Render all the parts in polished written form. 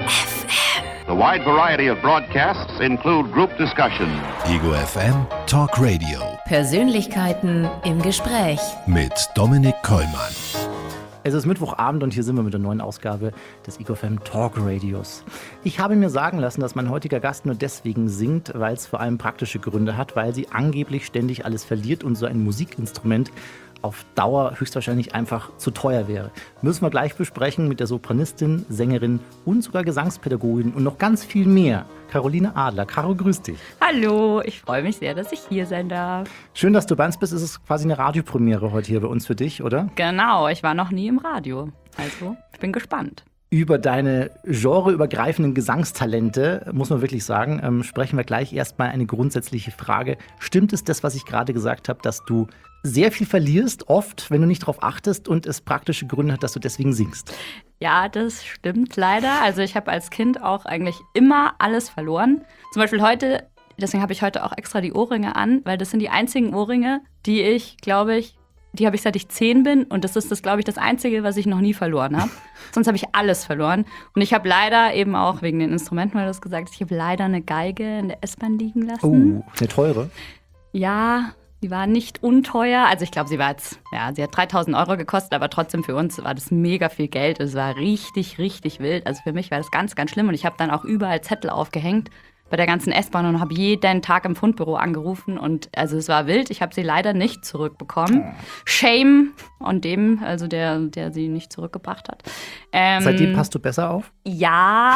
FM. The wide variety of broadcasts include group discussion. Ego FM Talk Radio Persönlichkeiten im Gespräch mit Dominik Kollmann. Es ist Mittwochabend und hier sind wir mit der neuen Ausgabe des Ego FM Talk Radios. Ich habe mir sagen lassen, dass mein heutiger Gast nur deswegen singt, weil es vor allem praktische Gründe hat, weil sie angeblich ständig alles verliert und so ein Musikinstrument auf Dauer höchstwahrscheinlich einfach zu teuer wäre. Müssen wir gleich besprechen mit der Sopranistin, Sängerin und sogar Gesangspädagogin und noch ganz viel mehr. Caroline Adler. Caro, grüß dich. Hallo, ich freue mich sehr, dass ich hier sein darf. Schön, dass du bei uns bist. Es ist quasi eine Radiopremiere heute hier bei uns für dich, oder? Genau, ich war noch nie im Radio. Also, ich bin gespannt. Über deine genreübergreifenden Gesangstalente, muss man wirklich sagen, sprechen wir gleich. Erstmal eine grundsätzliche Frage. Stimmt es das, was ich gerade gesagt habe, dass du sehr viel verlierst, oft, wenn du nicht darauf achtest und es praktische Gründe hat, dass du deswegen singst? Ja, das stimmt leider. Also ich habe als Kind auch eigentlich immer alles verloren. Zum Beispiel heute, deswegen habe ich heute auch extra die Ohrringe an, weil das sind die einzigen Ohrringe, die ich, glaube ich, die habe ich seit ich 10 bin und das ist das, glaube ich, das Einzige, was ich noch nie verloren habe. Sonst habe ich alles verloren. Und ich habe leider eben auch wegen den Instrumenten, weil du das gesagt hast, ich habe leider eine Geige in der S-Bahn liegen lassen. Oh, eine teure? Ja, die war nicht unteuer. Also ich glaube, sie hat 3.000 € gekostet, aber trotzdem für uns war das mega viel Geld. Es war richtig, richtig wild. Also für mich war das ganz, ganz schlimm. Und ich habe dann auch überall Zettel aufgehängt bei der ganzen S-Bahn und habe jeden Tag im Fundbüro angerufen. Und also es war wild. Ich habe sie leider nicht zurückbekommen. Shame on dem, also der sie nicht zurückgebracht hat. Seitdem passt du besser auf? Ja.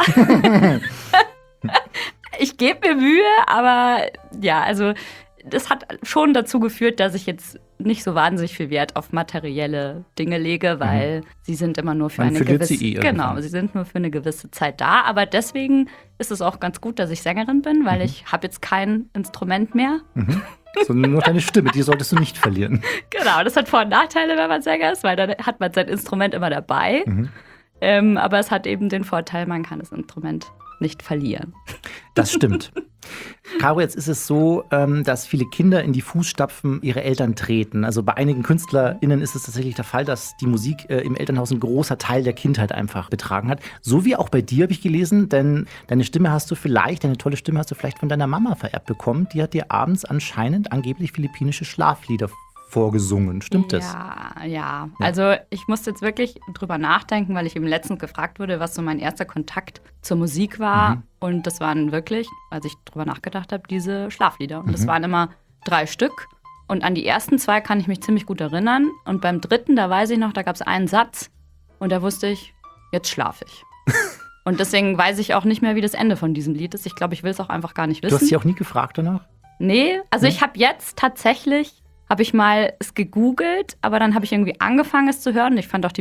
Ich gebe mir Mühe, aber ja, also das hat schon dazu geführt, dass ich jetzt nicht so wahnsinnig viel Wert auf materielle Dinge lege, weil sie sind immer nur für eine gewisse sie sind nur für eine gewisse Zeit da. Aber deswegen ist es auch ganz gut, dass ich Sängerin bin, weil ich habe jetzt kein Instrument mehr. Sondern nur deine Stimme, die solltest du nicht verlieren. Genau, das hat Vor- und Nachteile, wenn man Sänger ist, weil dann hat man sein Instrument immer dabei. Aber es hat eben den Vorteil, man kann das Instrument nicht verlieren. Das stimmt. Caro, jetzt ist es so, dass viele Kinder in die Fußstapfen ihrer Eltern treten. Also bei einigen KünstlerInnen ist es tatsächlich der Fall, dass die Musik im Elternhaus ein großer Teil der Kindheit einfach betragen hat. So wie auch bei dir, habe ich gelesen, denn deine tolle Stimme hast du vielleicht von deiner Mama vererbt bekommen. Die hat dir abends angeblich philippinische Schlaflieder vorgesungen. Stimmt das? Ja. Also ich musste jetzt wirklich drüber nachdenken, weil ich eben letztens gefragt wurde, was so mein erster Kontakt zur Musik war. Und das waren wirklich, als ich drüber nachgedacht habe, diese Schlaflieder. Und das waren immer 3 Stück. Und an die ersten 2 kann ich mich ziemlich gut erinnern. Und beim 3., da weiß ich noch, da gab es einen Satz. Und da wusste ich, jetzt schlafe ich. Und deswegen weiß ich auch nicht mehr, wie das Ende von diesem Lied ist. Ich glaube, ich will es auch einfach gar nicht wissen. Du hast sie auch nie gefragt danach? Nee, also ich habe jetzt tatsächlich mal es gegoogelt, aber dann habe ich irgendwie angefangen, es zu hören. Ich fand auch die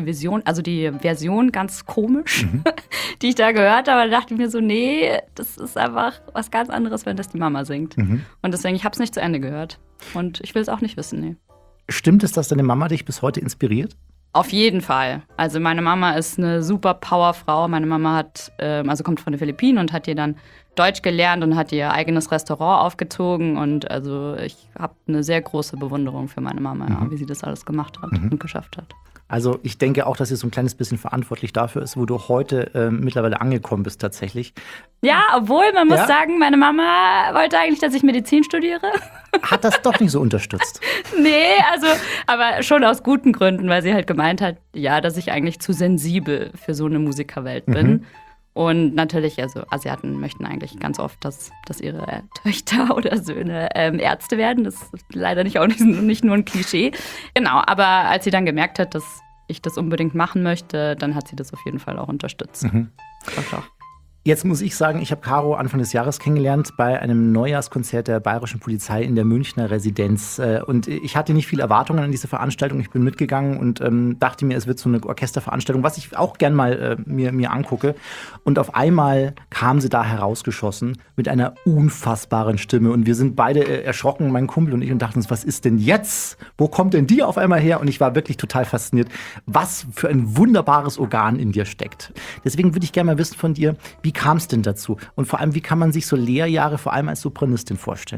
Version ganz komisch, die ich da gehört habe. Da dachte ich mir so, nee, das ist einfach was ganz anderes, wenn das die Mama singt. Und deswegen, ich habe es nicht zu Ende gehört. Und ich will es auch nicht wissen, nee. Stimmt es, dass deine Mama dich bis heute inspiriert? Auf jeden Fall. Also meine Mama ist eine super Powerfrau. Meine Mama kommt von den Philippinen und hat hier dann Deutsch gelernt und hat ihr eigenes Restaurant aufgezogen. Und also ich habe eine sehr große Bewunderung für meine Mama, wie sie das alles gemacht hat und geschafft hat. Also ich denke auch, dass sie so ein kleines bisschen verantwortlich dafür ist, wo du heute mittlerweile angekommen bist tatsächlich. Ja, obwohl man muss sagen, meine Mama wollte eigentlich, dass ich Medizin studiere. Hat das doch nicht so unterstützt? Nee, aber schon aus guten Gründen, weil sie halt gemeint hat, ja, dass ich eigentlich zu sensibel für so eine Musikerwelt bin. Und natürlich, also Asiaten möchten eigentlich ganz oft, dass ihre Töchter oder Söhne Ärzte werden. Das ist leider nicht nur ein Klischee. Genau, aber als sie dann gemerkt hat, dass ich das unbedingt machen möchte, dann hat sie das auf jeden Fall auch unterstützt. Doch. Jetzt muss ich sagen, ich habe Caro Anfang des Jahres kennengelernt bei einem Neujahrskonzert der Bayerischen Polizei in der Münchner Residenz. Und ich hatte nicht viel Erwartungen an diese Veranstaltung. Ich bin mitgegangen und dachte mir, es wird so eine Orchesterveranstaltung, was ich auch gern mal mir angucke. Und auf einmal kam sie da herausgeschossen mit einer unfassbaren Stimme. Und wir sind beide erschrocken, mein Kumpel und ich, und dachten uns, was ist denn jetzt? Wo kommt denn die auf einmal her? Und ich war wirklich total fasziniert, was für ein wunderbares Organ in dir steckt. Deswegen würde ich gerne mal wissen von dir, wie kam es denn dazu? Und vor allem, wie kann man sich so Lehrjahre vor allem als Sopranistin vorstellen?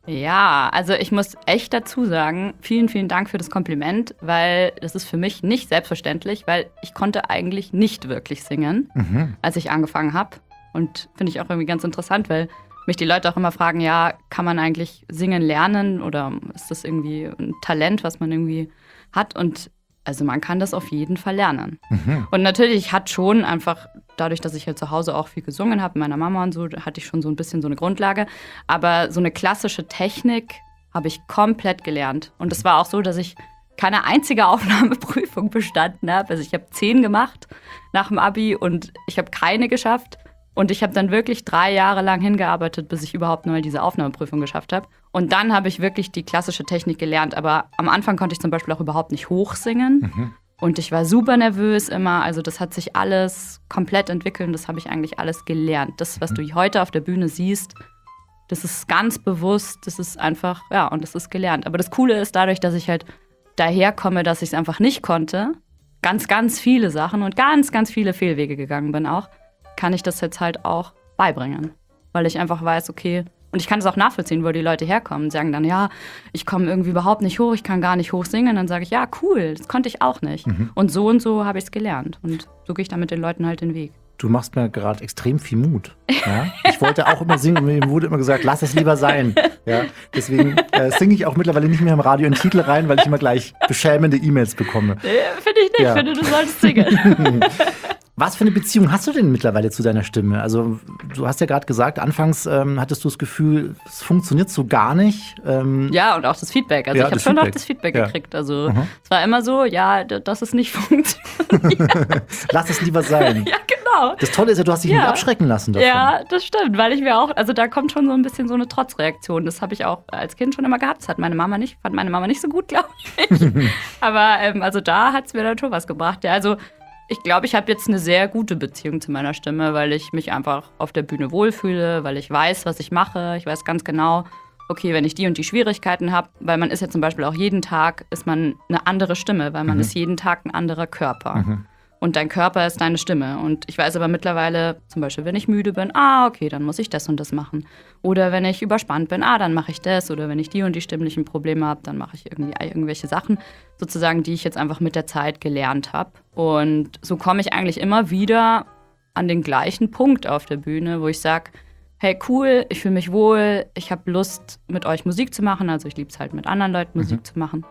Ja, also ich muss echt dazu sagen, vielen, vielen Dank für das Kompliment, weil das ist für mich nicht selbstverständlich, weil ich konnte eigentlich nicht wirklich singen, als ich angefangen habe. Und finde ich auch irgendwie ganz interessant, weil mich die Leute auch immer fragen, ja, kann man eigentlich singen lernen oder ist das irgendwie ein Talent, was man irgendwie hat? Und also man kann das auf jeden Fall lernen. Und natürlich hat schon einfach, dadurch, dass ich halt zu Hause auch viel gesungen habe, mit meiner Mama und so, hatte ich schon so ein bisschen so eine Grundlage. Aber so eine klassische Technik habe ich komplett gelernt. Und es war auch so, dass ich keine einzige Aufnahmeprüfung bestanden habe. Also ich habe 10 gemacht nach dem Abi und ich habe keine geschafft. Und ich habe dann wirklich 3 Jahre lang hingearbeitet, bis ich überhaupt mal diese Aufnahmeprüfung geschafft habe. Und dann habe ich wirklich die klassische Technik gelernt. Aber am Anfang konnte ich zum Beispiel auch überhaupt nicht hochsingen. Und ich war super nervös immer. Also das hat sich alles komplett entwickelt und das habe ich eigentlich alles gelernt. Das, was du heute auf der Bühne siehst, das ist ganz bewusst. Das ist einfach, ja, und das ist gelernt. Aber das Coole ist dadurch, dass ich halt daherkomme, dass ich es einfach nicht konnte, ganz, ganz viele Sachen und ganz, ganz viele Fehlwege gegangen bin auch, kann ich das jetzt halt auch beibringen. Weil ich einfach weiß, okay, und ich kann es auch nachvollziehen, wo die Leute herkommen. Sagen dann, ja, ich komme irgendwie überhaupt nicht hoch, ich kann gar nicht hoch singen. Dann sage ich, ja, cool, das konnte ich auch nicht. Und so habe ich es gelernt. Und so gehe ich dann mit den Leuten halt den Weg. Du machst mir gerade extrem viel Mut. Ja? Ich wollte auch immer singen und mir wurde immer gesagt, lass es lieber sein. Ja? Deswegen singe ich auch mittlerweile nicht mehr im Radio in Titel rein, weil ich immer gleich beschämende E-Mails bekomme. Finde ich nicht, Ja. ich finde, du solltest singen. Was für eine Beziehung hast du denn mittlerweile zu deiner Stimme? Also du hast ja gerade gesagt, anfangs hattest du das Gefühl, es funktioniert so gar nicht. Ja, und auch das Feedback. Also Ja, ich habe das schon Feedback. noch das Feedback Ja. gekriegt. Also es war immer so, ja, dass es nicht funktioniert. Lass es lieber sein. Ja, genau. Das Tolle ist ja, du hast dich Ja. nicht abschrecken lassen davon. Ja, das stimmt, weil ich mir auch, also da kommt schon so ein bisschen so eine Trotzreaktion. Das habe ich auch als Kind schon immer gehabt. Das hat meine Mama nicht, fand meine Mama nicht so gut, glaube ich. Aber also da hat es mir dann schon was gebracht. Ja, also ich glaube, ich habe jetzt eine sehr gute Beziehung zu meiner Stimme, weil ich mich einfach auf der Bühne wohlfühle, weil ich weiß, was ich mache. Ich weiß ganz genau, okay, wenn ich die und die Schwierigkeiten habe, weil man ist ja zum Beispiel auch jeden Tag, ist man eine andere Stimme, weil man ist jeden Tag ein anderer Körper. Und dein Körper ist deine Stimme. Und ich weiß aber mittlerweile, zum Beispiel, wenn ich müde bin, okay, dann muss ich das und das machen. Oder wenn ich überspannt bin, dann mache ich das. Oder wenn ich die und die stimmlichen Probleme habe, dann mache ich irgendwie irgendwelche Sachen, sozusagen, die ich jetzt einfach mit der Zeit gelernt habe. Und so komme ich eigentlich immer wieder an den gleichen Punkt auf der Bühne, wo ich sage, hey, cool, ich fühle mich wohl, ich habe Lust, mit euch Musik zu machen. Also ich liebe es halt, mit anderen Leuten Musik zu machen.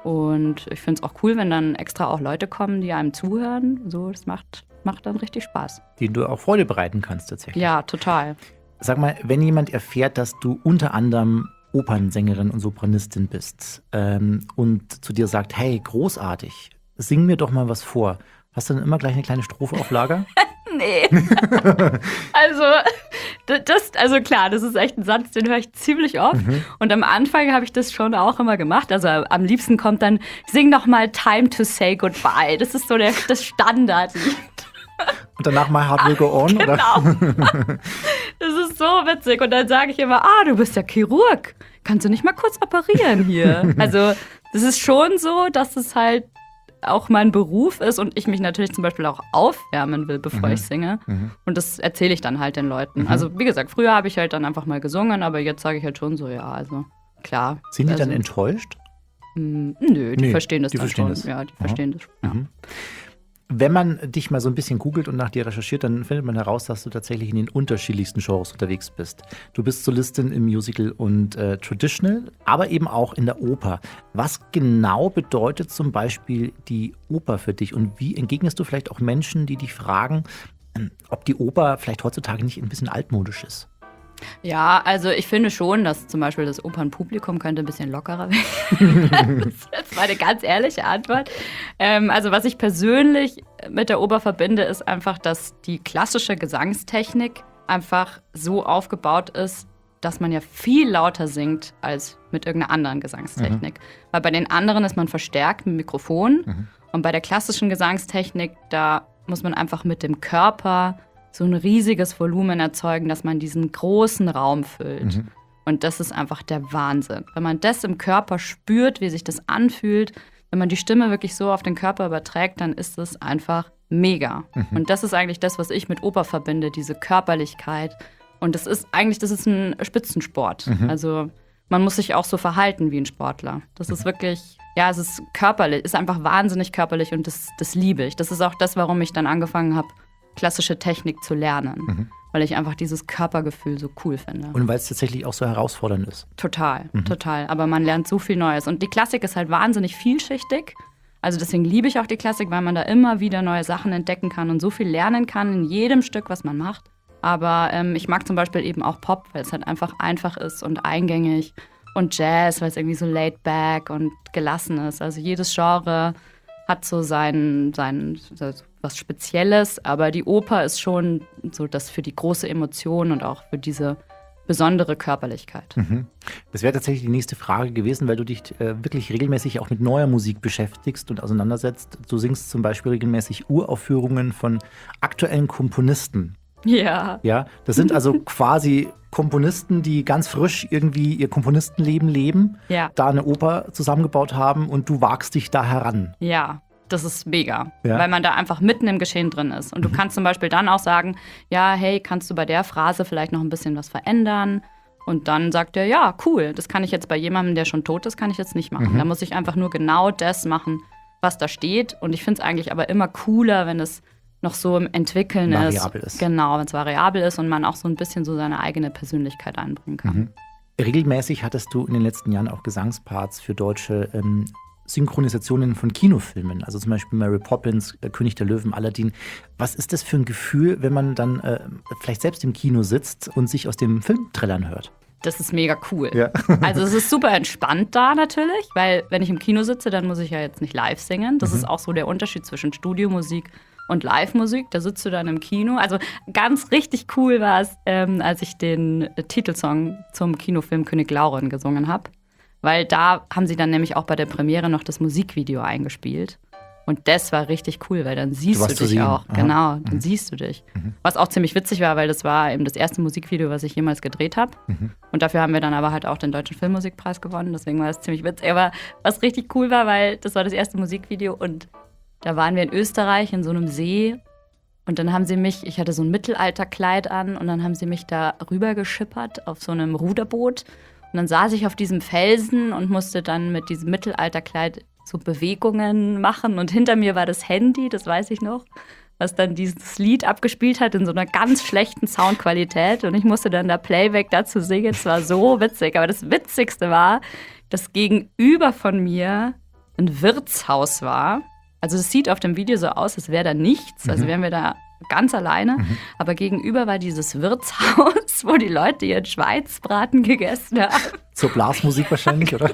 Und ich finde es auch cool, wenn dann extra auch Leute kommen, die einem zuhören. So, das macht dann richtig Spaß. Den du auch Freude bereiten kannst tatsächlich. Ja, total. Sag mal, wenn jemand erfährt, dass du unter anderem Opernsängerin und Sopranistin bist und zu dir sagt, hey, großartig, sing mir doch mal was vor. Hast du dann immer gleich eine kleine Strophe auf Lager? Nee. Also klar, das ist echt ein Satz, den höre ich ziemlich oft. Und am Anfang habe ich das schon auch immer gemacht. Also am liebsten kommt dann, sing doch mal Time to Say Goodbye. Das ist so das Standardlied. Und danach My Heart Will Go On? Oder? Genau. Das ist so witzig. Und dann sage ich immer, du bist ja Chirurg. Kannst du nicht mal kurz operieren hier? Also das ist schon so, dass es halt auch mein Beruf ist und ich mich natürlich zum Beispiel auch aufwärmen will, bevor ich singe. Und das erzähle ich dann halt den Leuten. Also wie gesagt, früher habe ich halt dann einfach mal gesungen, aber jetzt sage ich halt schon so, ja, also klar. Sind die also, dann enttäuscht? Nö, die Nee, verstehen das die dann verstehen schon. das. Ja, die verstehen das schon. Ja. Wenn man dich mal so ein bisschen googelt und nach dir recherchiert, dann findet man heraus, dass du tatsächlich in den unterschiedlichsten Genres unterwegs bist. Du bist Solistin im Musical und Traditional, aber eben auch in der Oper. Was genau bedeutet zum Beispiel die Oper für dich und wie entgegnest du vielleicht auch Menschen, die dich fragen, ob die Oper vielleicht heutzutage nicht ein bisschen altmodisch ist? Ja, also ich finde schon, dass zum Beispiel das Opernpublikum könnte ein bisschen lockerer werden. Das ist jetzt meine ganz ehrliche Antwort. Also was ich persönlich mit der Oper verbinde, ist einfach, dass die klassische Gesangstechnik einfach so aufgebaut ist, dass man ja viel lauter singt als mit irgendeiner anderen Gesangstechnik. Weil bei den anderen ist man verstärkt mit Mikrofon und bei der klassischen Gesangstechnik, da muss man einfach mit dem Körper so ein riesiges Volumen erzeugen, dass man diesen großen Raum füllt. Und das ist einfach der Wahnsinn. Wenn man das im Körper spürt, wie sich das anfühlt, wenn man die Stimme wirklich so auf den Körper überträgt, dann ist es einfach mega. Und das ist eigentlich das, was ich mit Oper verbinde, diese Körperlichkeit. Und das ist ein Spitzensport. Also man muss sich auch so verhalten wie ein Sportler. Das ist wirklich, ja, es ist körperlich, ist einfach wahnsinnig körperlich und das liebe ich. Das ist auch das, warum ich dann angefangen habe, klassische Technik zu lernen. Weil ich einfach dieses Körpergefühl so cool finde. Und weil es tatsächlich auch so herausfordernd ist. Total. Aber man lernt so viel Neues. Und die Klassik ist halt wahnsinnig vielschichtig. Also deswegen liebe ich auch die Klassik, weil man da immer wieder neue Sachen entdecken kann und so viel lernen kann in jedem Stück, was man macht. Aber ich mag zum Beispiel eben auch Pop, weil es halt einfach ist und eingängig. Und Jazz, weil es irgendwie so laid back und gelassen ist. Also jedes Genre hat so sein was Spezielles, aber die Oper ist schon so das für die große Emotion und auch für diese besondere Körperlichkeit. Das wäre tatsächlich die nächste Frage gewesen, weil du dich wirklich regelmäßig auch mit neuer Musik beschäftigst und auseinandersetzt. Du singst zum Beispiel regelmäßig Uraufführungen von aktuellen Komponisten. Ja. Ja, das sind also quasi Komponisten, die ganz frisch irgendwie ihr Komponistenleben leben, da eine Oper zusammengebaut haben und du wagst dich da heran. Ja. Das ist mega, weil man da einfach mitten im Geschehen drin ist. Und du kannst zum Beispiel dann auch sagen, ja, hey, kannst du bei der Phrase vielleicht noch ein bisschen was verändern? Und dann sagt er, ja, cool, das kann ich jetzt bei jemandem, der schon tot ist, kann ich jetzt nicht machen. Da muss ich einfach nur genau das machen, was da steht. Und ich finde es eigentlich aber immer cooler, wenn es noch so im Entwickeln variabel ist. Genau, wenn es variabel ist und man auch so ein bisschen so seine eigene Persönlichkeit einbringen kann. Regelmäßig hattest du in den letzten Jahren auch Gesangsparts für deutsche Synchronisationen von Kinofilmen, also zum Beispiel Mary Poppins, König der Löwen, Aladdin. Was ist das für ein Gefühl, wenn man dann vielleicht selbst im Kino sitzt und sich aus dem Film trällern hört? Das ist mega cool. Ja. Also es ist super entspannt da natürlich, weil wenn ich im Kino sitze, dann muss ich ja jetzt nicht live singen. Das ist auch so der Unterschied zwischen Studiomusik und Live-Musik. Da sitzt du dann im Kino. Also ganz richtig cool war es, als ich den Titelsong zum Kinofilm König Lauren gesungen habe. Weil da haben sie dann nämlich auch bei der Premiere noch das Musikvideo eingespielt. Und das war richtig cool, weil dann siehst du dich auch. Aha. Genau, dann siehst du dich. Was auch ziemlich witzig war, weil das war eben das erste Musikvideo, was ich jemals gedreht habe. Und dafür haben wir dann aber halt auch den Deutschen Filmmusikpreis gewonnen. Deswegen war das ziemlich witzig. Aber was richtig cool war, weil das war das erste Musikvideo und da waren wir in Österreich in so einem See. Und dann haben sie mich, ich hatte so ein Mittelalterkleid an und dann haben sie mich da rüber geschippert auf so einem Ruderboot. Und dann saß ich auf diesem Felsen und musste dann mit diesem Mittelalterkleid so Bewegungen machen. Und hinter mir war das Handy, das weiß ich noch, was dann dieses Lied abgespielt hat in so einer ganz schlechten Soundqualität. Und ich musste dann da Playback dazu singen. Es war so witzig. Aber das Witzigste war, dass gegenüber von mir ein Wirtshaus war. Also es sieht auf dem Video so aus, als wäre da nichts. Also wären wir da ganz alleine. Aber gegenüber war dieses Wirtshaus, wo die Leute ihren Schweinsbraten gegessen haben. Zur Blasmusik wahrscheinlich, oder?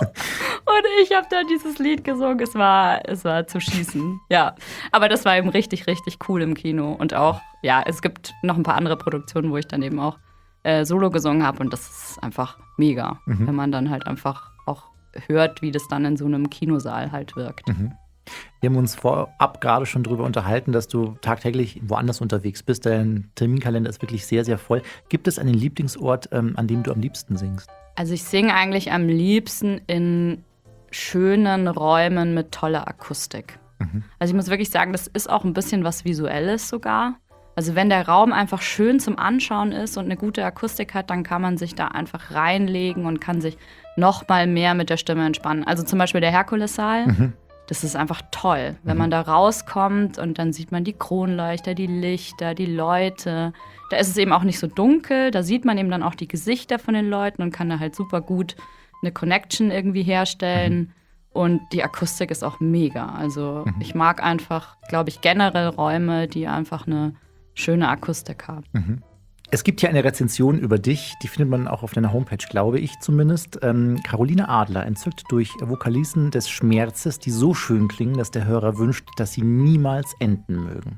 Und ich habe da dieses Lied gesungen. Es war zu schießen. Ja, aber das war eben richtig, richtig cool im Kino. Und auch, ja, es gibt noch ein paar andere Produktionen, wo ich dann eben auch Solo gesungen habe. Und das ist einfach mega, wenn man dann halt einfach auch hört, wie das dann in so einem Kinosaal halt wirkt. Wir haben uns vorab gerade schon darüber unterhalten, dass du tagtäglich woanders unterwegs bist. Dein Terminkalender ist wirklich sehr, sehr voll. Gibt es einen Lieblingsort, an dem du am liebsten singst? Also ich singe eigentlich am liebsten in schönen Räumen mit toller Akustik. Also ich muss wirklich sagen, das ist auch ein bisschen was Visuelles sogar. Also wenn der Raum einfach schön zum Anschauen ist und eine gute Akustik hat, dann kann man sich da einfach reinlegen und kann sich noch mal mehr mit der Stimme entspannen. Also zum Beispiel der Herkulessaal. Das ist einfach toll, wenn man da rauskommt und dann sieht man die Kronleuchter, die Lichter, die Leute. Da ist es eben auch nicht so dunkel, da sieht man eben dann auch die Gesichter von den Leuten und kann da halt super gut eine Connection irgendwie herstellen. Und die Akustik ist auch mega. Also ich mag einfach, glaube ich, generell Räume, die einfach eine schöne Akustik haben. Es gibt hier eine Rezension über dich, die findet man auch auf deiner Homepage, glaube ich zumindest. Caroline Adler, entzückt durch Vokalisen des Schmerzes, die so schön klingen, dass der Hörer wünscht, dass sie niemals enden mögen.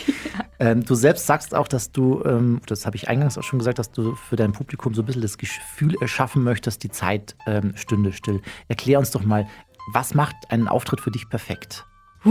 Ja. Du selbst sagst auch, dass du, das habe ich eingangs auch schon gesagt, dass du für dein Publikum so ein bisschen das Gefühl erschaffen möchtest, die Zeit stünde still. Erklär uns doch mal, was macht einen Auftritt für dich perfekt?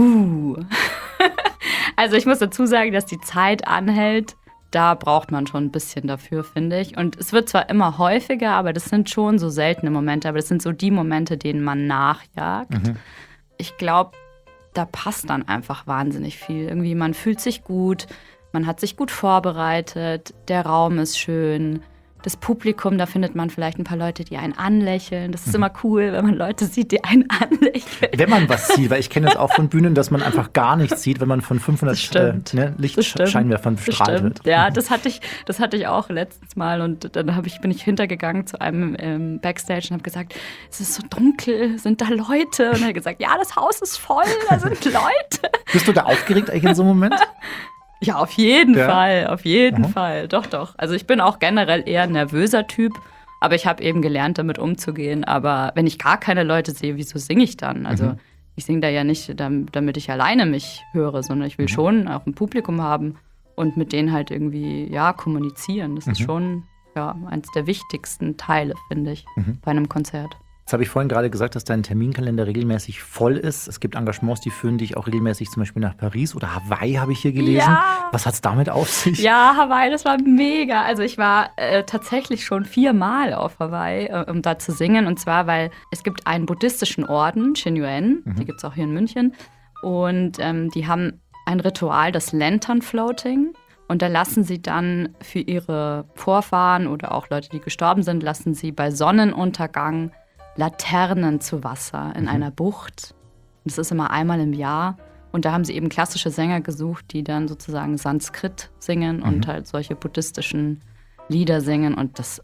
Also ich muss dazu sagen, dass die Zeit anhält. Da braucht man schon ein bisschen dafür, finde ich. Und es wird zwar immer häufiger, aber das sind schon so seltene Momente. Aber das sind so die Momente, denen man nachjagt. Ich glaube, da passt dann einfach wahnsinnig viel. Irgendwie, man fühlt sich gut, man hat sich gut vorbereitet, der Raum ist schön, das Publikum, da findet man vielleicht ein paar Leute, die einen anlächeln. Das ist immer cool, wenn man Leute sieht, die einen anlächeln. Wenn man was sieht, weil ich kenne das auch von Bühnen, dass man einfach gar nichts sieht, wenn man von 500 Lichtscheinwerfern bestrahlt wird. Ja, das hatte ich auch letztens mal und dann bin ich hintergegangen zu einem Backstage und habe gesagt, es ist so dunkel, sind da Leute? Und er hat gesagt, ja, das Haus ist voll, da sind Leute. Bist du da aufgeregt eigentlich in so einem Moment? Ja, auf jeden Fall. Doch. Also ich bin auch generell eher ein nervöser Typ, aber ich habe eben gelernt, damit umzugehen. Aber wenn ich gar keine Leute sehe, wieso singe ich dann? Also ich singe da ja nicht, damit ich alleine mich höre, sondern ich will schon auch ein Publikum haben und mit denen halt irgendwie, kommunizieren. Das ist schon, eins der wichtigsten Teile, finde ich, bei einem Konzert. Jetzt habe ich vorhin gerade gesagt, dass dein Terminkalender regelmäßig voll ist. Es gibt Engagements, die führen dich auch regelmäßig zum Beispiel nach Paris oder Hawaii, habe ich hier gelesen. Ja. Was hat es damit auf sich? Ja, Hawaii, das war mega. Also ich war tatsächlich schon 4-mal auf Hawaii, um da zu singen. Und zwar, weil es gibt einen buddhistischen Orden, Shin Yuen, die gibt es auch hier in München. Und die haben ein Ritual, das Lantern Floating. Und da lassen sie dann für ihre Vorfahren oder auch Leute, die gestorben sind, lassen sie bei Sonnenuntergang Laternen zu Wasser in einer Bucht. Das ist immer einmal im Jahr. Und da haben sie eben klassische Sänger gesucht, die dann sozusagen Sanskrit singen und halt solche buddhistischen Lieder singen. Und das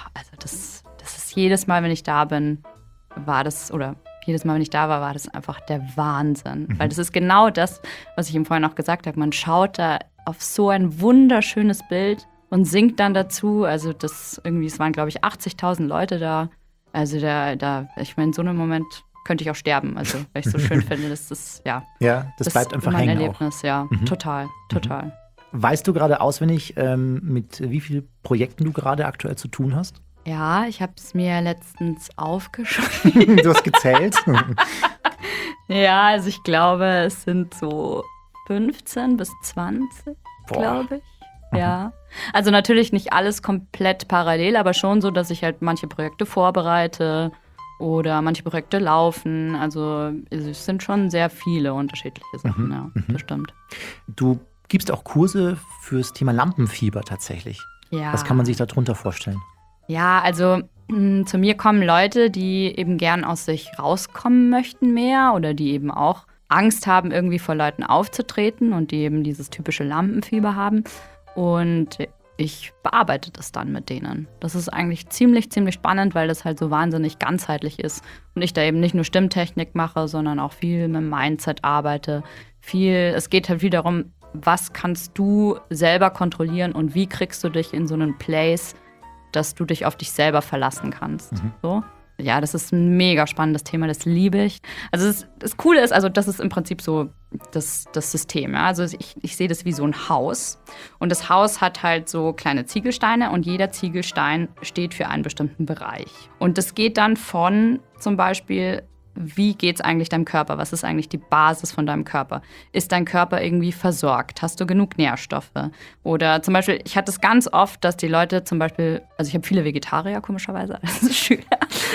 ist jedes Mal, wenn ich da bin, war das einfach der Wahnsinn. Weil das ist genau das, was ich ihm vorhin auch gesagt habe. Man schaut da auf so ein wunderschönes Bild und singt dann dazu. Also es waren, glaube ich, 80.000 Leute da. Also ich meine, in so einem Moment könnte ich auch sterben, also weil ich es so schön finde. Das ist, Ja, das bleibt einfach hängen. Mein Erlebnis, auch. Ja, total. Weißt du gerade auswendig, mit wie vielen Projekten du gerade aktuell zu tun hast? Ja, ich habe es mir letztens aufgeschrieben. Du hast gezählt? Ja, also ich glaube, es sind so 15 bis 20, glaube ich. Ja, also natürlich nicht alles komplett parallel, aber schon so, dass ich halt manche Projekte vorbereite oder manche Projekte laufen. Also es sind schon sehr viele unterschiedliche Sachen, das stimmt. Du gibst auch Kurse fürs Thema Lampenfieber tatsächlich. Ja. Was kann man sich darunter vorstellen? Ja, also zu mir kommen Leute, die eben gern aus sich rauskommen möchten mehr oder die eben auch Angst haben, irgendwie vor Leuten aufzutreten und die eben dieses typische Lampenfieber haben. Und ich bearbeite das dann mit denen. Das ist eigentlich ziemlich spannend, weil das halt so wahnsinnig ganzheitlich ist. Und ich da eben nicht nur Stimmtechnik mache, sondern auch viel mit dem Mindset arbeite. Es geht halt viel darum, was kannst du selber kontrollilen und wie kriegst du dich in so einen Place, dass du dich auf dich selber verlassen kannst. So. Ja, das ist ein mega spannendes Thema, das liebe ich. Also das Coole ist, also das ist im Prinzip so das System. Ja? Also ich sehe das wie so ein Haus. Und das Haus hat halt so kleine Ziegelsteine und jeder Ziegelstein steht für einen bestimmten Bereich. Und das geht dann von zum Beispiel, wie geht's eigentlich deinem Körper? Was ist eigentlich die Basis von deinem Körper? Ist dein Körper irgendwie versorgt? Hast du genug Nährstoffe? Oder zum Beispiel, ich hatte es ganz oft, dass die Leute zum Beispiel, also ich habe viele Vegetarier komischerweise als Schüler.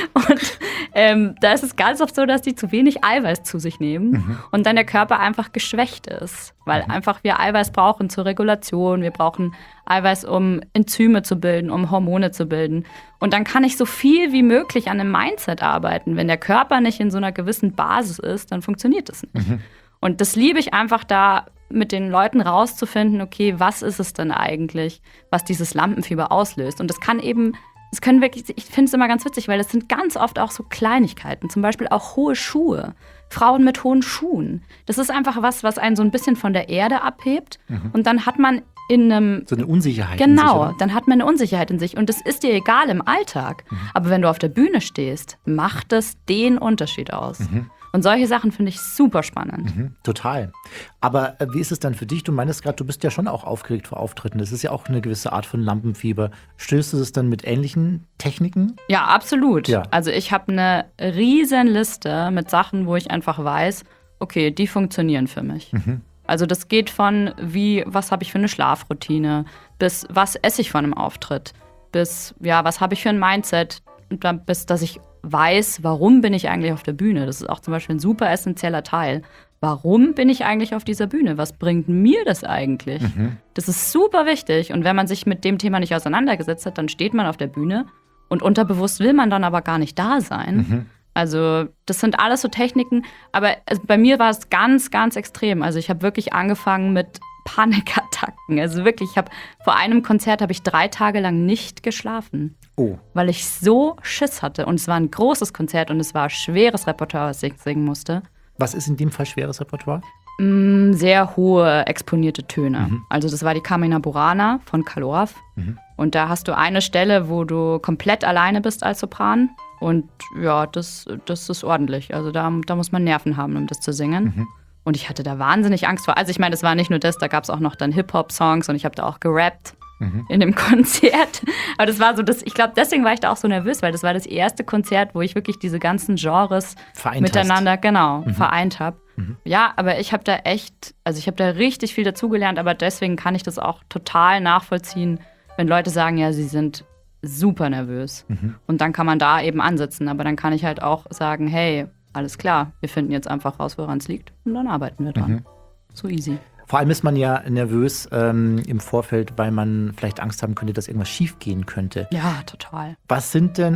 Und da ist es ganz oft so, dass die zu wenig Eiweiß zu sich nehmen und dann der Körper einfach geschwächt ist. Weil einfach wir Eiweiß brauchen zur Regulation. Wir brauchen Eiweiß, um Enzyme zu bilden, um Hormone zu bilden. Und dann kann ich so viel wie möglich an einem Mindset arbeiten. Wenn der Körper nicht in so einer gewissen Basis ist, dann funktioniert das nicht. Und das liebe ich einfach da, mit den Leuten rauszufinden, okay, was ist es denn eigentlich, was dieses Lampenfieber auslöst? Und das kann eben, es können wirklich, ich finde es immer ganz witzig, weil das sind ganz oft auch so Kleinigkeiten, zum Beispiel auch hohe Schuhe. Frauen mit hohen Schuhen. Das ist einfach was einen so ein bisschen von der Erde abhebt. Und dann hat man in einem... So eine Unsicherheit in sich, oder? Dann hat man eine Unsicherheit in sich. Und das ist dir egal im Alltag. Aber wenn du auf der Bühne stehst, macht das den Unterschied aus. Und solche Sachen finde ich super spannend. Total. Aber wie ist es dann für dich? Du meinst gerade, du bist ja schon auch aufgeregt vor Auftritten. Das ist ja auch eine gewisse Art von Lampenfieber. Stößt du es dann mit ähnlichen Techniken? Ja, absolut. Ja. Also ich habe eine riesen Liste mit Sachen, wo ich einfach weiß, okay, die funktionieren für mich. Also das geht von was habe ich für eine Schlafroutine, bis was esse ich vor einem Auftritt, bis was habe ich für ein Mindset, und dann bis dass ich weiß, warum bin ich eigentlich auf der Bühne. Das ist auch zum Beispiel ein super essentieller Teil. warum bin ich eigentlich auf dieser Bühne? Was bringt mir das eigentlich? Das ist super wichtig. Und wenn man sich mit dem Thema nicht auseinandergesetzt hat, dann steht man auf der Bühne und unterbewusst will man dann aber gar nicht da sein. Also das sind alles so Techniken. Aber bei mir war es ganz, ganz extrem. Also ich habe wirklich angefangen mit Panikattacken. Also wirklich, vor einem Konzert habe ich 3 Tage lang nicht geschlafen. Oh. Weil ich so Schiss hatte. Und es war ein großes Konzert und es war schweres Repertoire, was ich singen musste. Was ist in dem Fall schweres Repertoire? Sehr hohe exponierte Töne. Also das war die Carmina Burana von Caloraf. Und da hast du eine Stelle, wo du komplett alleine bist als Sopran. Und ja, das ist ordentlich. Also da muss man Nerven haben, um das zu singen. Und ich hatte da wahnsinnig Angst vor. Also ich meine, das war nicht nur das, da gab es auch noch dann Hip-Hop-Songs und ich habe da auch gerappt in dem Konzert. Aber das war so, ich glaube, deswegen war ich da auch so nervös, weil das war das erste Konzert, wo ich wirklich diese ganzen Genres miteinander vereint habe. Ja, aber ich habe da richtig viel dazugelernt, aber deswegen kann ich das auch total nachvollziehen, wenn Leute sagen, ja, sie sind super nervös. Und dann kann man da eben ansetzen, aber dann kann ich halt auch sagen, hey, alles klar, wir finden jetzt einfach raus, woran es liegt und dann arbeiten wir dran. So easy. Vor allem ist man ja nervös im Vorfeld, weil man vielleicht Angst haben könnte, dass irgendwas schief gehen könnte. Ja, total. Was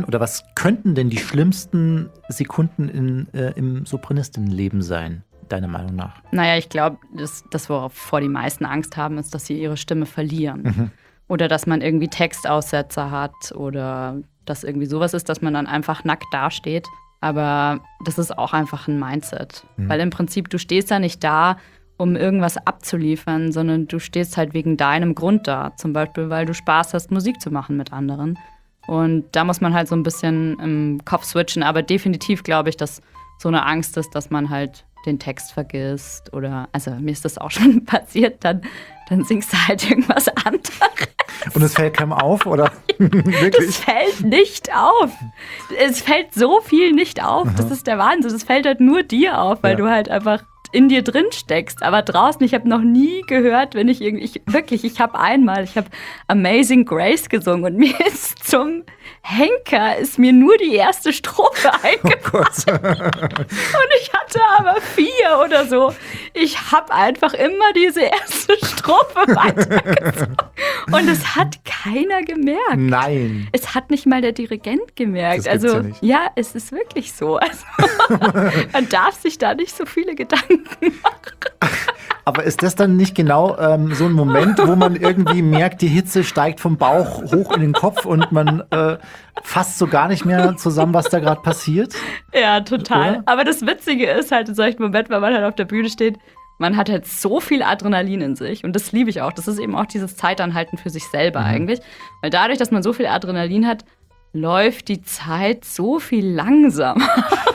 könnten denn die schlimmsten Sekunden im Sopranistinnenleben sein, deiner Meinung nach? Naja, ich glaube, das wovor die meisten Angst haben, ist, dass sie ihre Stimme verlieren. Oder dass man irgendwie Textaussetzer hat oder dass irgendwie sowas ist, dass man dann einfach nackt dasteht. Aber das ist auch einfach ein Mindset. Weil im Prinzip, du stehst ja nicht da, um irgendwas abzuliefern, sondern du stehst halt wegen deinem Grund da. Zum Beispiel, weil du Spaß hast, Musik zu machen mit anderen. Und da muss man halt so ein bisschen im Kopf switchen. Aber definitiv glaube ich, dass so eine Angst ist, dass man halt den Text vergisst. Oder, also mir ist das auch schon passiert, dann singst du halt irgendwas anderes. Und es fällt keinem auf, oder? Wirklich? Das fällt nicht auf. Es fällt so viel nicht auf. Das ist der Wahnsinn. Das fällt halt nur dir auf, weil du halt einfach in dir drin steckst. Aber draußen, ich habe noch nie gehört, wenn ich habe Amazing Grace gesungen und mir ist zum Henker nur die erste Strophe eingefallen. Und ich hatte aber 4 oder so. Ich habe einfach immer diese erste Strophe weitergesungen. Und es hat keiner gemerkt. Nein. Es hat nicht mal der Dirigent gemerkt. Das gibt's ja nicht. Ja, es ist wirklich so. Also, man darf sich da nicht so viele Gedanken machen. Aber ist das dann nicht genau so ein Moment, wo man irgendwie merkt, die Hitze steigt vom Bauch hoch in den Kopf und man fasst so gar nicht mehr zusammen, was da gerade passiert? Ja, total. Oder? Aber das Witzige ist halt in solchen Momenten, wenn man halt auf der Bühne steht, man hat halt so viel Adrenalin in sich und das liebe ich auch. Das ist eben auch dieses Zeitanhalten für sich selber eigentlich. Weil dadurch, dass man so viel Adrenalin hat, läuft die Zeit so viel langsamer.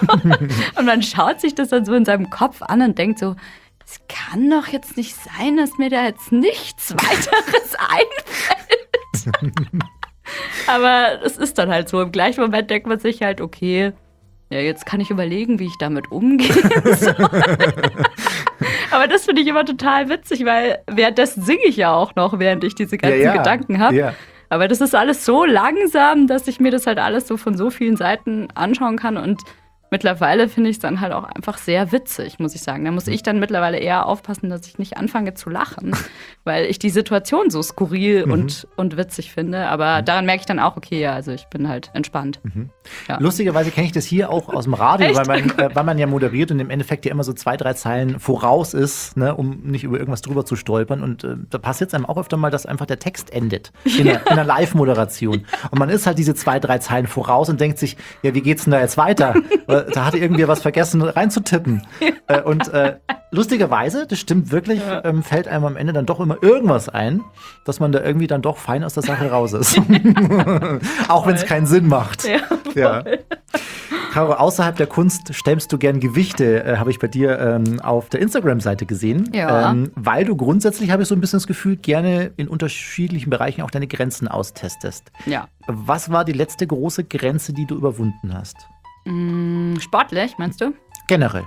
Und man schaut sich das dann so in seinem Kopf an und denkt so, es kann doch jetzt nicht sein, dass mir da jetzt nichts weiteres einfällt. Aber es ist dann halt so. Im gleichen Moment denkt man sich halt, okay, ja, jetzt kann ich überlegen, wie ich damit umgehen soll. Aber das finde ich immer total witzig, weil währenddessen singe ich ja auch noch, während ich diese ganzen Gedanken habe. Ja. Aber das ist alles so langsam, dass ich mir das halt alles so von so vielen Seiten anschauen kann und mittlerweile finde ich es dann halt auch einfach sehr witzig, muss ich sagen. Da muss ich dann mittlerweile eher aufpassen, dass ich nicht anfange zu lachen, weil ich die Situation so skurril und witzig finde. Aber daran merke ich dann auch, okay, ja, also ich bin halt entspannt. Ja. Lustigerweise kenne ich das hier auch aus dem Radio, weil man ja moderiert und im Endeffekt ja immer so 2, 3 Zeilen voraus ist, ne, um nicht über irgendwas drüber zu stolpern. Und da passiert es einem auch öfter mal, dass einfach der Text endet in einer Live-Moderation. Und man ist halt diese 2, 3 Zeilen voraus und denkt sich, ja, wie geht's denn da jetzt weiter? Da hat irgendwie was vergessen reinzutippen. Und lustigerweise, das stimmt wirklich, fällt einem am Ende dann doch immer irgendwas ein, dass man da irgendwie dann doch fein aus der Sache raus ist. Auch wenn es keinen Sinn macht. Ja. Caro, außerhalb der Kunst stemmst du gern Gewichte, habe ich bei dir auf der Instagram-Seite gesehen. Ja. Weil du grundsätzlich, habe ich so ein bisschen das Gefühl, gerne in unterschiedlichen Bereichen auch deine Grenzen austestest. Ja. Was war die letzte große Grenze, die du überwunden hast? Sportlich, meinst du? Generell.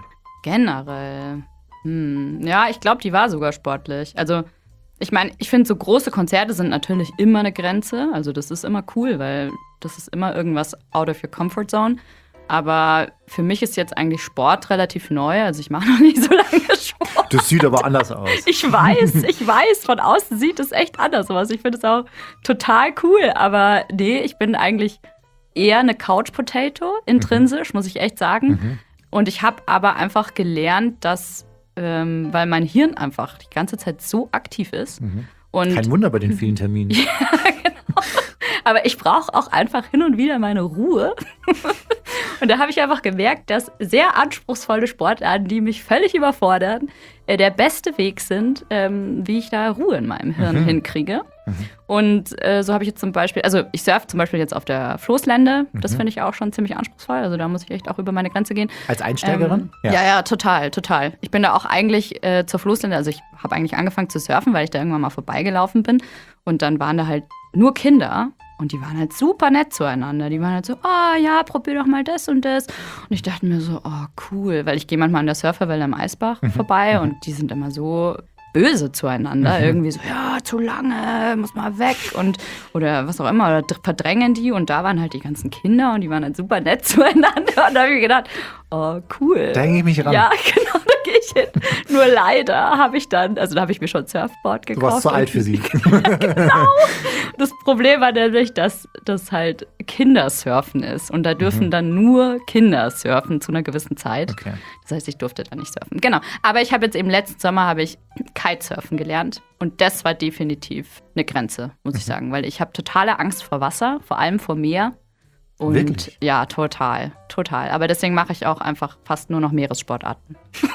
Ja, ich glaube, die war sogar sportlich. Also, ich meine, ich finde, so große Konzerte sind natürlich immer eine Grenze. Also, das ist immer cool, weil das ist immer irgendwas out of your comfort zone. Aber für mich ist jetzt eigentlich Sport relativ neu. Also ich mache noch nicht so lange Sport. Das sieht aber anders aus. Ich weiß, von außen sieht es echt anders aus. Ich finde es auch total cool. Aber nee, ich bin eigentlich eher eine Couch-Potato, intrinsisch, muss ich echt sagen. Und ich habe aber einfach gelernt, dass, weil mein Hirn einfach die ganze Zeit so aktiv ist. Und kein Wunder bei den vielen Terminen. Ja, genau. Aber ich brauche auch einfach hin und wieder meine Ruhe. Und da habe ich einfach gemerkt, dass sehr anspruchsvolle Sportarten, die mich völlig überfordern, der beste Weg sind, wie ich da Ruhe in meinem Hirn hinkriege. Und so habe ich jetzt zum Beispiel, also ich surfe zum Beispiel jetzt auf der Floßlände. Das finde ich auch schon ziemlich anspruchsvoll. Also da muss ich echt auch über meine Grenze gehen. Als Einsteigerin? Ja, total. Ich bin da auch eigentlich zur Floßlände, also ich habe eigentlich angefangen zu surfen, weil ich da irgendwann mal vorbeigelaufen bin. Und dann waren da halt nur Kinder. Und die waren halt super nett zueinander. Die waren halt so, ja, probier doch mal das und das. Und ich dachte mir so, cool. Weil ich gehe manchmal an der Surferwelle am Eisbach vorbei und die sind immer so böse zueinander. Irgendwie so, ja, zu lange, muss mal weg. Oder was auch immer. Oder verdrängen die. Und da waren halt die ganzen Kinder und die waren halt super nett zueinander. Und da habe ich mir gedacht, cool. Da hänge ich mich ran. Ja, genau, da gehe ich hin. Nur leider habe ich da habe ich mir schon ein Surfboard gekauft. Du warst zu alt für sie. Genau. Das Problem war nämlich, dass das halt Kindersurfen ist. Und da dürfen dann nur Kinder surfen zu einer gewissen Zeit. Okay. Das heißt, ich durfte da nicht surfen. Genau. Aber ich habe jetzt eben letzten Sommer Kitesurfen gelernt. Und das war definitiv eine Grenze, muss ich sagen. Weil ich habe totale Angst vor Wasser, vor allem vor Meer. Und wirklich? Ja, total. Aber deswegen mache ich auch einfach fast nur noch Meeressportarten.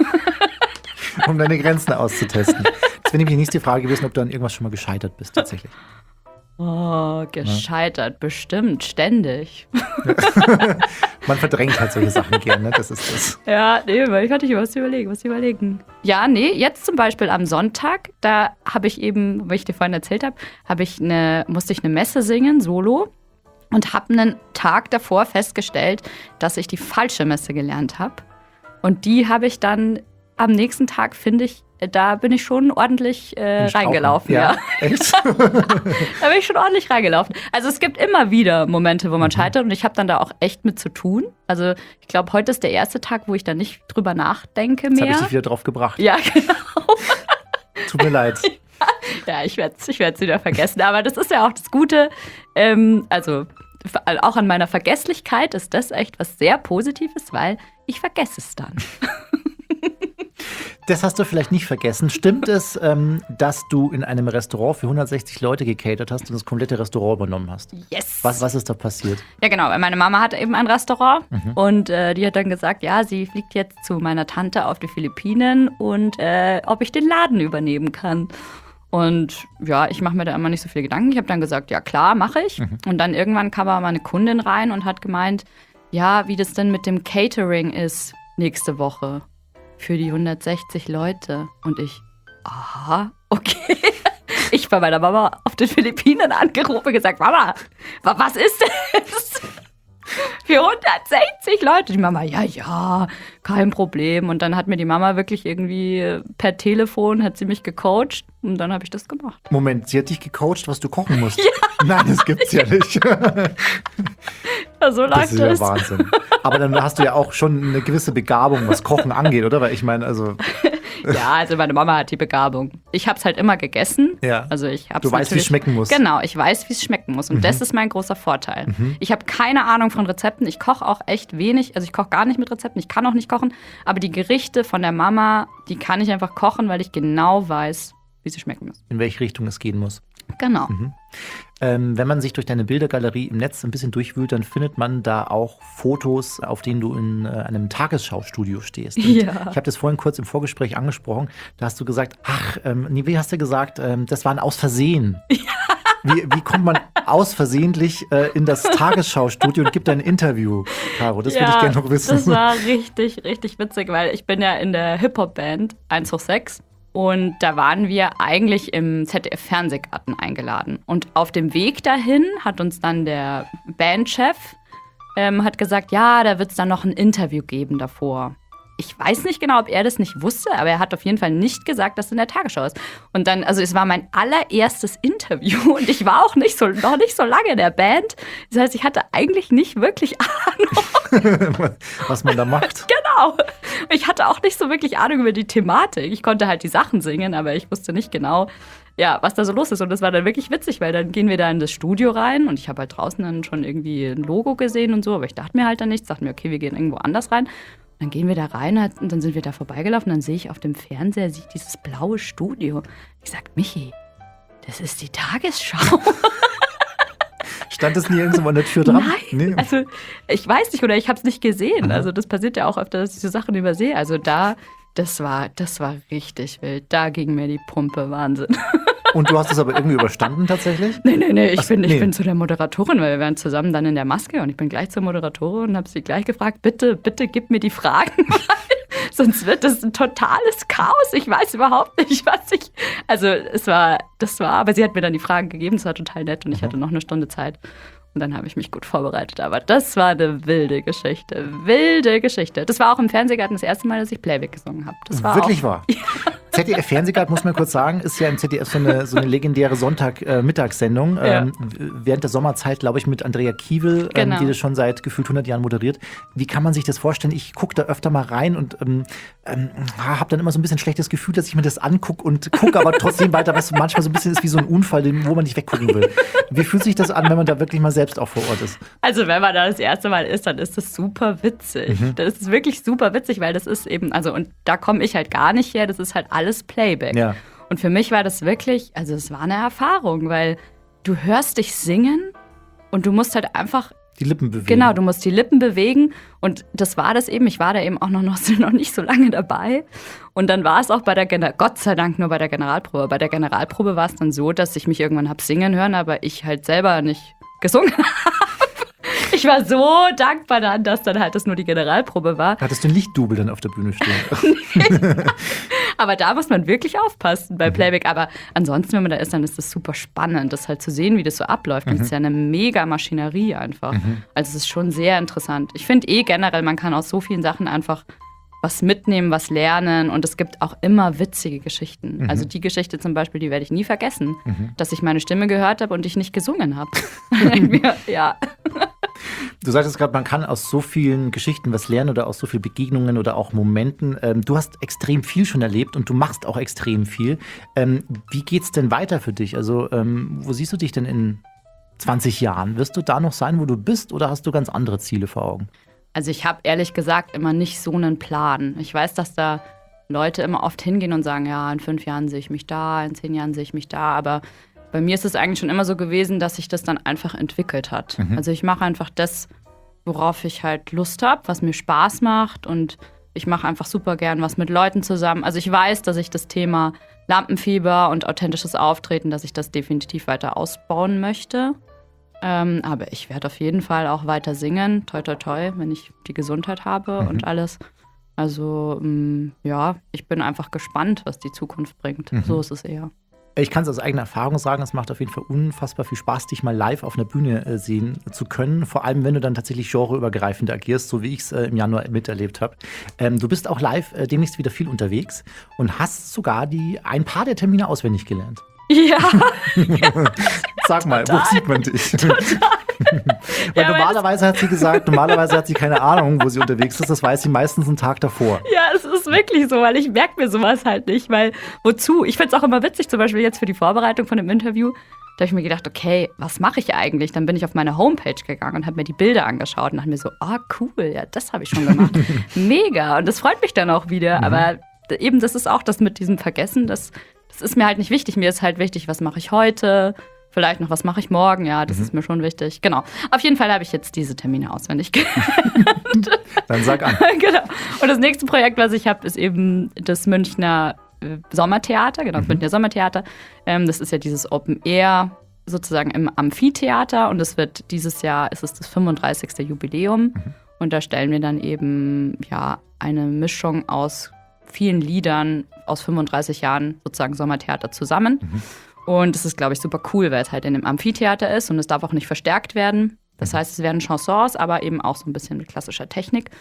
Um deine Grenzen auszutesten. Das wäre nämlich die nächste Frage gewesen, ob du an irgendwas schon mal gescheitert bist, tatsächlich. Gescheitert, bestimmt, ständig. Man verdrängt halt solche Sachen gerne, das ist das. Ja, nee, weil ich hatte was überlegen. Ja, nee, jetzt zum Beispiel am Sonntag, da habe ich eben, wie ich dir vorhin erzählt habe, musste ich eine Messe singen, solo. Und habe einen Tag davor festgestellt, dass ich die falsche Messe gelernt habe. Und die habe ich dann am nächsten Tag, finde ich, da bin ich schon ordentlich reingelaufen. Ja, echt? Da bin ich schon ordentlich reingelaufen. Also es gibt immer wieder Momente, wo man scheitert und ich habe dann da auch echt mit zu tun. Also ich glaube, heute ist der erste Tag, wo ich da nicht drüber nachdenke mehr. Jetzt habe ich dich wieder drauf gebracht. Ja, genau. Tut mir leid. Ja, ich werde es wieder vergessen. Aber das ist ja auch das Gute. Also auch an meiner Vergesslichkeit ist das echt was sehr Positives, weil ich vergesse es dann. Das hast du vielleicht nicht vergessen. Stimmt es, dass du in einem Restaurant für 160 Leute gecatert hast und das komplette Restaurant übernommen hast? Yes! Was ist da passiert? Ja, genau. Meine Mama hatte eben ein Restaurant und die hat dann gesagt, ja, sie fliegt jetzt zu meiner Tante auf die Philippinen und ob ich den Laden übernehmen kann. Und ja, ich mache mir da immer nicht so viel Gedanken. Ich habe dann gesagt, ja klar, mache ich. Und dann irgendwann kam aber mal eine Kundin rein und hat gemeint, ja, wie das denn mit dem Catering ist nächste Woche für die 160 Leute. Und ich, aha, okay. Ich bei meiner Mama auf den Philippinen angerufen und gesagt, Mama, was ist das? Für 160 Leute. Die Mama, ja, kein Problem. Und dann hat mir die Mama wirklich irgendwie per Telefon, hat sie mich gecoacht und dann habe ich das gemacht. Moment, sie hat dich gecoacht, was du kochen musst? Ja. Nein, das gibt's ja nicht. Ja, so läuft das ist ja Wahnsinn. Aber dann hast du ja auch schon eine gewisse Begabung, was Kochen angeht, oder? Weil ich meine, also... Ja, also meine Mama hat die Begabung. Ich habe es halt immer gegessen. Ja. Also ich hab's du weißt, wie es schmecken muss. Genau, ich weiß, wie es schmecken muss. Und das ist mein großer Vorteil. Ich habe keine Ahnung von Rezepten. Ich koche auch echt wenig. Also ich koche gar nicht mit Rezepten. Ich kann auch nicht kochen. Aber die Gerichte von der Mama, die kann ich einfach kochen, weil ich genau weiß, wie sie schmecken müssen. In welche Richtung es gehen muss. Genau. Wenn man sich durch deine Bildergalerie im Netz ein bisschen durchwühlt, dann findet man da auch Fotos, auf denen du in einem Tagesschau-Studio stehst. Ja. Ich habe das vorhin kurz im Vorgespräch angesprochen. Da hast du gesagt, wie hast du gesagt, das waren aus Versehen. Ja. Wie kommt man aus versehentlich in das Tagesschau-Studio und gibt ein Interview, Caro? Das würde ich gerne noch wissen. Das war richtig, richtig witzig, weil ich bin ja in der Hip-Hop-Band 1hoch6. Und da waren wir eigentlich im ZDF-Fernsehgarten eingeladen. Und auf dem Weg dahin hat uns dann der Bandchef hat gesagt, ja, da wird es dann noch ein Interview geben davor. ich weiß nicht genau, ob er das nicht wusste, aber er hat auf jeden Fall nicht gesagt, dass es in der Tagesschau ist. Und dann, also es war mein allererstes Interview und ich war auch noch nicht so lange in der Band. Das heißt, ich hatte eigentlich nicht wirklich Ahnung. Was man da macht. Genau. Ich hatte auch nicht so wirklich Ahnung über die Thematik. Ich konnte halt die Sachen singen, aber ich wusste nicht genau, ja, was da so los ist. Und das war dann wirklich witzig, weil dann gehen wir da in das Studio rein und ich habe halt draußen dann schon irgendwie ein Logo gesehen und so, aber ich dachte mir halt dann nichts, dachte mir, okay, wir gehen irgendwo anders rein. Und dann gehen wir da rein und dann sind wir da vorbeigelaufen und dann sehe ich auf dem Fernseher dieses blaue Studio. Ich sag, Michi, das ist die Tagesschau. Stand das nie irgendwo an der Tür dran? Nein, Nee. also ich weiß nicht oder ich habe es nicht gesehen. Also das passiert ja auch öfter, dass ich so Sachen übersehe. Also das war richtig wild. Da ging mir die Pumpe, Wahnsinn. Und du hast es aber irgendwie überstanden tatsächlich? Nee, ich bin zu der Moderatorin, weil wir waren zusammen dann in der Maske und ich bin gleich zur Moderatorin und habe sie gleich gefragt, bitte gib mir die Fragen, sonst wird das ein totales Chaos. Ich weiß überhaupt nicht, also aber sie hat mir dann die Fragen gegeben, es war total nett und ich hatte noch eine Stunde Zeit. Und dann habe ich mich gut vorbereitet. Aber das war eine wilde Geschichte. Wilde Geschichte. Das war auch im Fernsehgarten das erste Mal, dass ich Playback gesungen habe. Das war Wirklich auch, wahr? Ja. ZDF-Fernsehgarten, muss man kurz sagen, ist ja im ZDF so eine legendäre Sonntag-Mittagssendung. Ja. Während der Sommerzeit, glaube ich, mit Andrea Kiewel, Genau. die das schon seit gefühlt 100 Jahren moderiert. Wie kann man sich das vorstellen? Ich gucke da öfter mal rein und habe dann immer so ein bisschen schlechtes Gefühl, dass ich mir das angucke und gucke aber trotzdem weiter, was manchmal so ein bisschen ist wie so ein Unfall, wo man nicht weggucken will. Wie fühlt sich das an, wenn man da wirklich mal selbst auch vor Ort ist? Also wenn man da das erste Mal ist, dann ist das super witzig. Das ist wirklich super witzig, weil das ist eben, also und da komme ich halt gar nicht her, das ist halt alles Playback. Ja. Und für mich war das wirklich, also es war eine Erfahrung, weil du hörst dich singen und du musst halt einfach die Lippen bewegen. Genau, du musst die Lippen bewegen und das war das eben. Ich war da eben auch noch nicht so lange dabei und dann war es auch Gott sei Dank nur bei der Generalprobe. Bei der Generalprobe war es dann so, dass ich mich irgendwann habe singen hören, aber ich halt selber nicht gesungen habe. Ich war so dankbar dann, dass dann halt das nur die Generalprobe war. Hattest du ein Lichtdubel dann auf der Bühne stehen? Aber da muss man wirklich aufpassen bei Playback. Aber ansonsten, wenn man da ist, dann ist das super spannend, das halt zu sehen, wie das so abläuft. Das ist ja eine mega Maschinerie einfach. Also es ist schon sehr interessant. Ich finde generell, man kann aus so vielen Sachen einfach was mitnehmen, was lernen. Und es gibt auch immer witzige Geschichten. Also die Geschichte zum Beispiel, die werde ich nie vergessen. Dass ich meine Stimme gehört habe und ich nicht gesungen habe. Ja. Du sagtest gerade, man kann aus so vielen Geschichten was lernen oder aus so vielen Begegnungen oder auch Momenten. Du hast extrem viel schon erlebt und du machst auch extrem viel. Wie geht's denn weiter für dich? Also wo siehst du dich denn in 20 Jahren? Wirst du da noch sein, wo du bist oder hast du ganz andere Ziele vor Augen? Also ich habe ehrlich gesagt immer nicht so einen Plan. Ich weiß, dass da Leute immer oft hingehen und sagen, ja, in 5 Jahren sehe ich mich da, in 10 Jahren sehe ich mich da, aber bei mir ist es eigentlich schon immer so gewesen, dass sich das dann einfach entwickelt hat. Also ich mache einfach das, worauf ich halt Lust habe, was mir Spaß macht und ich mache einfach super gern was mit Leuten zusammen. Also ich weiß, dass ich das Thema Lampenfieber und authentisches Auftreten, dass ich das definitiv weiter ausbauen möchte. Aber ich werde auf jeden Fall auch weiter singen, toi toi toi, wenn ich die Gesundheit habe und alles. Also ja, ich bin einfach gespannt, was die Zukunft bringt. So ist es eher. Ich kann es aus eigener Erfahrung sagen, es macht auf jeden Fall unfassbar viel Spaß, dich mal live auf einer Bühne sehen zu können. Vor allem, wenn du dann tatsächlich genreübergreifend agierst, so wie ich es im Januar miterlebt habe. Du bist auch live demnächst wieder viel unterwegs und hast sogar ein paar der Termine auswendig gelernt. Ja. Sag mal, Total. wo sieht man dich? Total. Weil Ja, normalerweise hat sie gesagt, normalerweise hat sie keine Ahnung, wo sie unterwegs ist. Das weiß sie meistens einen Tag davor. Ja, es ist wirklich so, weil ich merke mir sowas halt nicht, weil wozu? Ich finde es auch immer witzig, zum Beispiel jetzt für die Vorbereitung von dem Interview, da habe ich mir gedacht, okay, was mache ich eigentlich? Dann bin ich auf meine Homepage gegangen und habe mir die Bilder angeschaut und dachte mir so, cool, ja, das habe ich schon gemacht. Mega, und das freut mich dann auch wieder, aber eben das ist auch das mit diesem Vergessen, das ist mir halt nicht wichtig. Mir ist halt wichtig, was mache ich heute, vielleicht noch, was mache ich morgen, ja, das ist mir schon wichtig. Genau, auf jeden Fall habe ich jetzt diese Termine auswendig gelernt. Dann sag an. Genau. Und das nächste Projekt, was ich habe, ist eben das Münchner Sommertheater, genau, das Münchner Sommertheater. Das ist ja dieses Open Air sozusagen im Amphitheater und es wird dieses Jahr, ist es das 35. Jubiläum und da stellen wir dann eben ja eine Mischung aus vielen Liedern aus 35 Jahren sozusagen Sommertheater zusammen. Und es ist, glaube ich, super cool, weil es halt in dem Amphitheater ist und es darf auch nicht verstärkt werden. Das heißt, es werden Chansons, aber eben auch so ein bisschen mit klassischer Technik.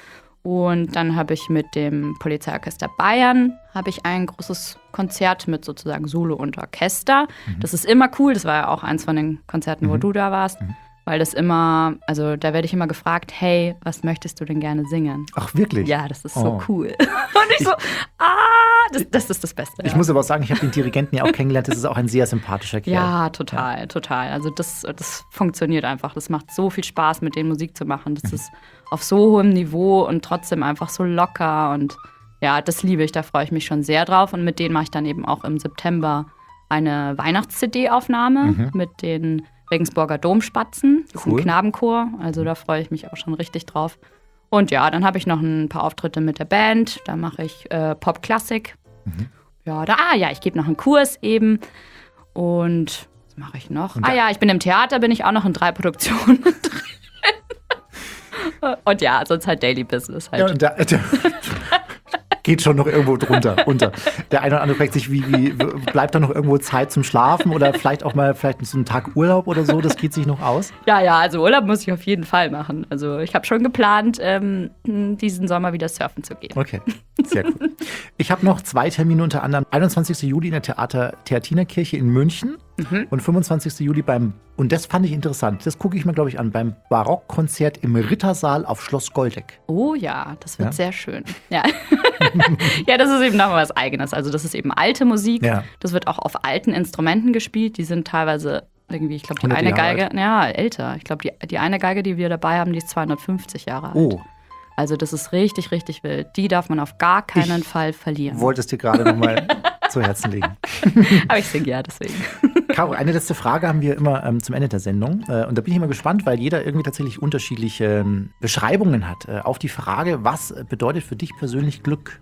Und dann habe ich mit dem Polizeiorchester Bayern ein großes Konzert mit sozusagen Solo und Orchester. Das ist immer cool. Das war ja auch eins von den Konzerten, wo du da warst. Weil das immer, also da werde ich immer gefragt, hey, was möchtest du denn gerne singen? Ach, wirklich? Ja, das ist so cool. Und ich so, das ist das Beste. Ich muss aber auch sagen, ich habe den Dirigenten ja auch kennengelernt. Das ist auch ein sehr sympathischer Kerl. Ja, total. Also das funktioniert einfach. Das macht so viel Spaß, mit denen Musik zu machen. Das ist auf so hohem Niveau und trotzdem einfach so locker. Und ja, das liebe ich. Da freue ich mich schon sehr drauf. Und mit denen mache ich dann eben auch im September eine Weihnachts-CD-Aufnahme mit den Regensburger Domspatzen. Das ist ein Knabenchor, also da freue ich mich auch schon richtig drauf. Und ja, dann habe ich noch ein paar Auftritte mit der Band. Da mache ich Pop-Klassik. Ja, ich gebe noch einen Kurs eben. Und was mache ich noch? Ich bin im Theater, bin ich auch noch in 3 Produktionen drin. Und ja, sonst halt Daily Business halt. Ja, und geht schon noch irgendwo drunter, unter. Der eine oder andere fragt sich, wie bleibt da noch irgendwo Zeit zum Schlafen oder vielleicht auch mal so einen Tag Urlaub oder so, das geht sich noch aus? Ja, also Urlaub muss ich auf jeden Fall machen. Also ich habe schon geplant, diesen Sommer wieder surfen zu gehen. Okay, sehr gut. Ich habe noch 2 Termine, unter anderem 21. Juli in der Theatinerkirche in München und 25. Juli und das fand ich interessant, das gucke ich mir, glaube ich, an, beim Barockkonzert im Rittersaal auf Schloss Goldeck. Oh ja, das wird sehr schön. Ja. Ja, das ist eben nochmal was Eigenes. Also das ist eben alte Musik. Ja. Das wird auch auf alten Instrumenten gespielt. Die sind teilweise irgendwie, ich glaube, die eine Geige, älter. Ich glaube, die eine Geige, die wir dabei haben, die ist 250 Jahre alt. Oh. Also das ist richtig, richtig wild. Die darf man auf gar keinen Fall verlieren. Wolltest dir gerade nochmal zu Herzen legen. Aber ich singe ja, deswegen. Caro, eine letzte Frage haben wir immer zum Ende der Sendung. Und da bin ich immer gespannt, weil jeder irgendwie tatsächlich unterschiedliche Beschreibungen hat auf die Frage, was bedeutet für dich persönlich Glück?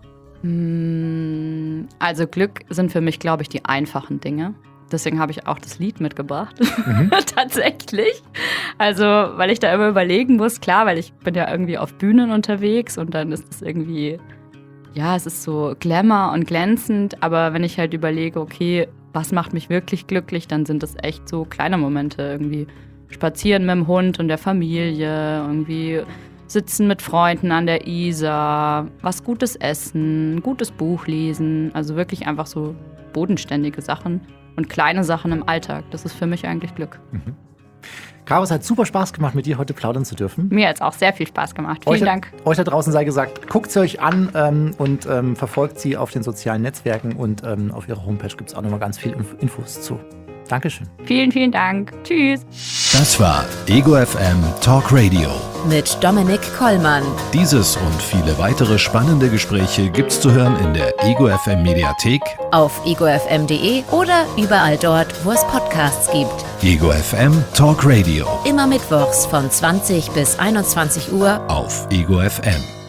Also Glück sind für mich, glaube ich, die einfachen Dinge. Deswegen habe ich auch das Lied mitgebracht. Tatsächlich. Also, weil ich da immer überlegen muss, klar, weil ich bin ja irgendwie auf Bühnen unterwegs und dann ist es irgendwie, ja, es ist so Glamour und glänzend, aber wenn ich halt überlege, okay, was macht mich wirklich glücklich, dann sind das echt so kleine Momente, irgendwie spazieren mit dem Hund und der Familie, irgendwie sitzen mit Freunden an der Isar, was Gutes essen, ein gutes Buch lesen, also wirklich einfach so bodenständige Sachen und kleine Sachen im Alltag. Das ist für mich eigentlich Glück. Caro, es hat super Spaß gemacht, mit dir heute plaudern zu dürfen. Mir hat es auch sehr viel Spaß gemacht. Vielen Dank. Euch da draußen sei gesagt, guckt sie euch an und verfolgt sie auf den sozialen Netzwerken und auf ihrer Homepage gibt es auch nochmal ganz viel Infos zu. Dankeschön. Vielen, vielen Dank. Tschüss. Das war Ego FM Talk Radio. Mit Dominik Kollmann. Dieses und viele weitere spannende Gespräche gibt's zu hören in der Ego FM Mediathek, auf egofm.de oder überall dort, wo es Podcasts gibt. Ego FM Talk Radio. Immer mittwochs von 20 bis 21 Uhr auf Ego FM.